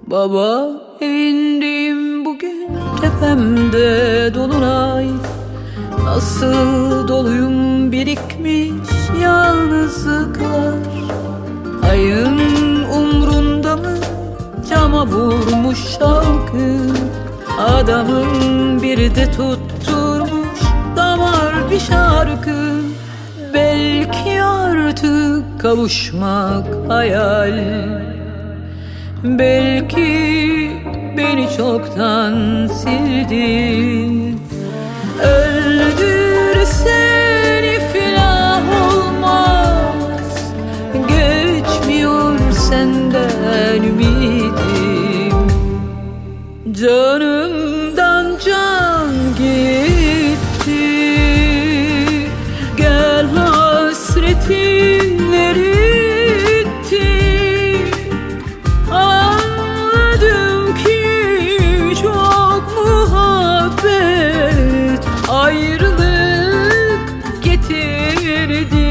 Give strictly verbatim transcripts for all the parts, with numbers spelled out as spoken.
Baba evindeyim bugün, tepemde dolunay. Nasıl doluyum birikmiş yalnızlıklar. Ayın umrunda mı, cama vurmuş şarkı. Adamın biri de tutturmuş damar bir şarkı. Belki artık kavuşmak hayal, belki beni çoktan sildi. Öldürsen iflah olmaz, geçmiyor senden ümidim. Canımdan can gitti, gel hasretinleri ayrılık getirdi.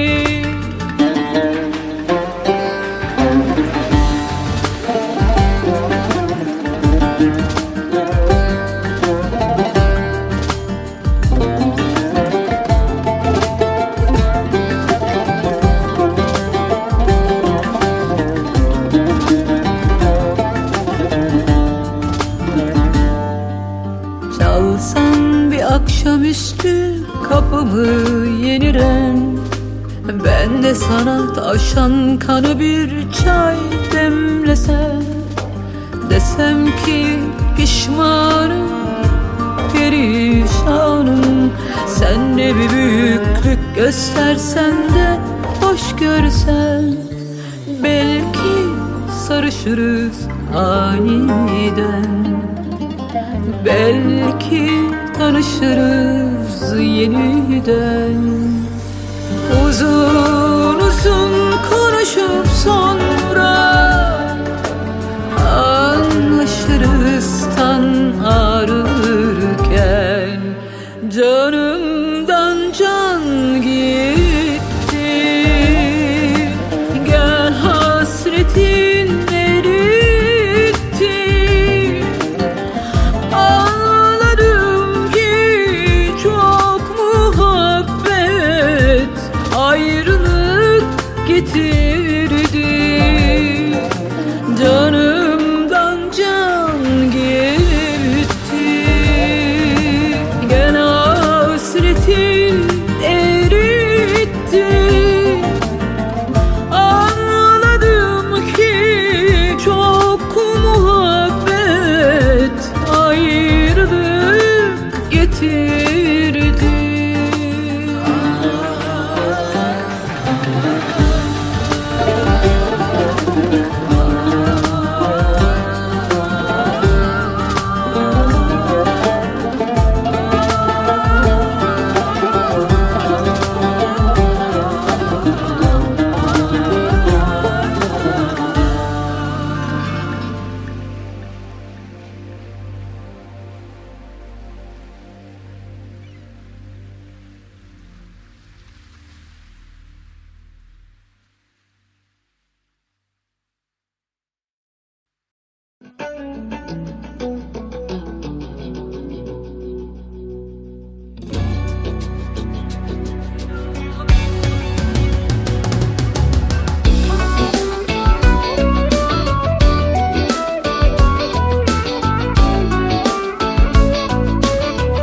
Çalsan bir akşamüstü kapımı yeniren, ben de sana taşan kanı bir çay demlesem. Desem ki pişmanım, perişanım. Sen de bir büyüklük göstersen de hoş görsen. Belki sarışırız aniden, belki tanışırız yeniden. Uzun uzun konuşup son